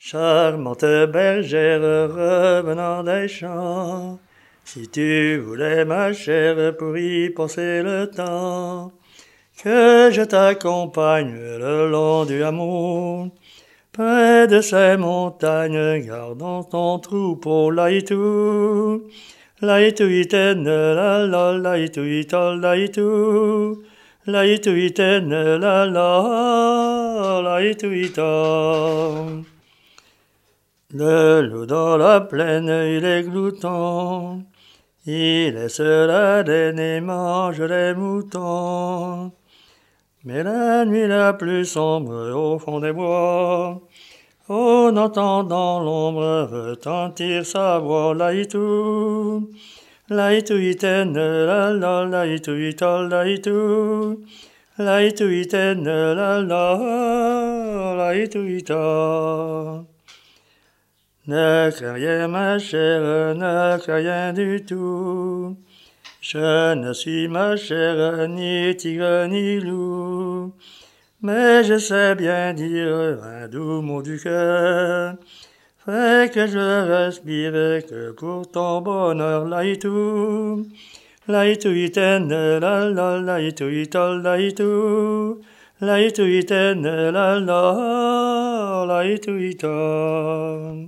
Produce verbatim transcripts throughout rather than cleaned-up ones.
Charmante bergère revenant des champs, si tu voulais ma chère pour y passer le temps, que je t'accompagne le long du hameau, près de ces montagnes, gardant ton troupeau, laïtou, laïtou iten, la la, laïtou itol, laïtou, laïtou iten, la la, laïtou itol. Le loup dans la plaine, il est glouton, il est seul à et mange les moutons. Mais la nuit la plus sombre au fond des bois, on entend dans l'ombre retentir sa voix, laïtou, laïtou iten, la la, laïtou itol, laïtou, laïtou iten, la la, laïtou itol. Ne crains rien, ma chère, ne crains rien du tout. Je ne suis, ma chère, ni tigre ni loup, mais je sais bien dire un doux mot du cœur, fait que je respire que pour ton bonheur, laïtou, laïtou iten, la la, laïtou itol, laïtou, laïtou iten, la la, laïtou itol.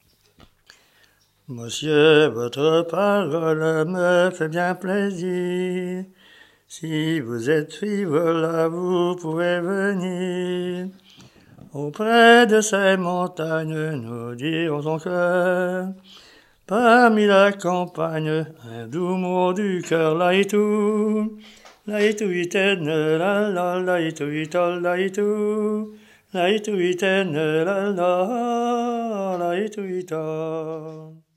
Monsieur, votre parole me fait bien plaisir. Si vous êtes frivole, vous pouvez venir. Auprès de ces montagnes, nous dirons son cœur. Parmi la campagne, un doux mot du cœur, laïtou, laïtou iten, la la, laïtou itol, laïtou, laïtou iten, la la, laïtou itol.